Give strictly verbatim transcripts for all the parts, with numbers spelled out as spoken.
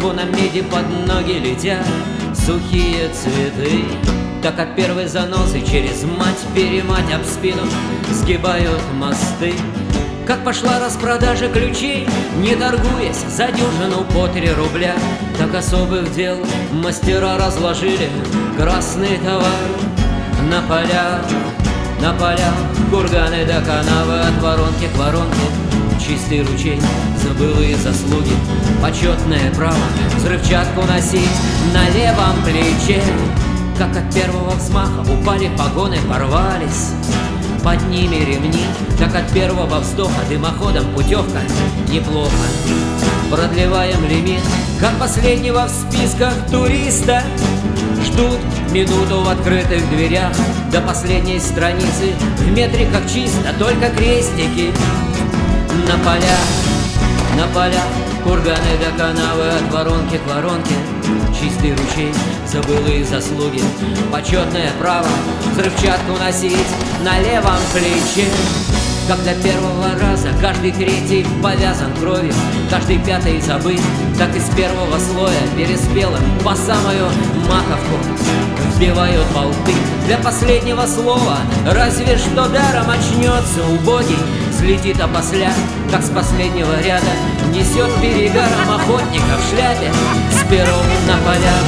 звоном меди под ноги летят сухие цветы. Так от первой заносы через мать-перемать об спину сгибают мосты. Как пошла распродажа ключей, не торгуясь, за дюжину по три рубля, так особых дел мастера разложили красный товар на полях. На полях курганы до канавы, от воронки к воронке чистый ручей за былые заслуги, почетное право взрывчатку носить на левом плече. Как от первого взмаха упали погоны, порвались под ними ремни, так от первого вздоха дымоходом путевка неплохо. Продлеваем лимит, как последнего в списках туриста. Ждут минуту в открытых дверях до последней страницы. В метре как чисто, только крестики. На полях, на полях курганы до канавы, от воронки к воронке чистый ручей за былые заслуги, почетное право взрывчатку носить на левом плече. Как до первого раза каждый третий повязан кровью, каждый пятый забыт, так из первого слоя переспелым по самую маковку вбивают болты. Для последнего слова разве что даром очнется убогий, взлетит опосля, как с последнего ряда несет перегаром охотника в шляпе с пером. На полях,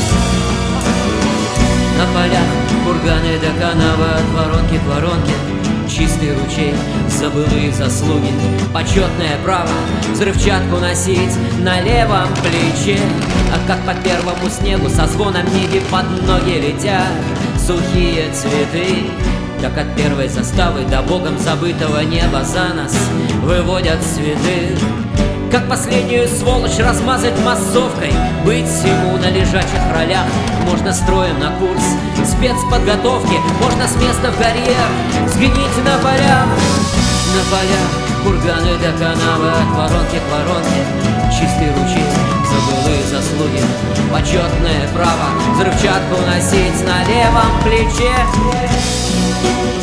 на полях курганы до канавы, от воронки к воронке чистый ручей за былые заслуги, почетное право взрывчатку носить на левом плече. А как по первому снегу со звоном меди под ноги летят сухие цветы, так от первой заставы до богом забытого неба за нас выводят цветы. Как последнюю сволочь размазать массовкой, быть всему на лежачих ролях. Можно строем на курс спецподготовки, можно с места в карьер сгнить на полях. На полях курганы до канавы, от воронки к воронке чистый ручей за былые заслуги, почетное право взрывчатку носить на левом плече.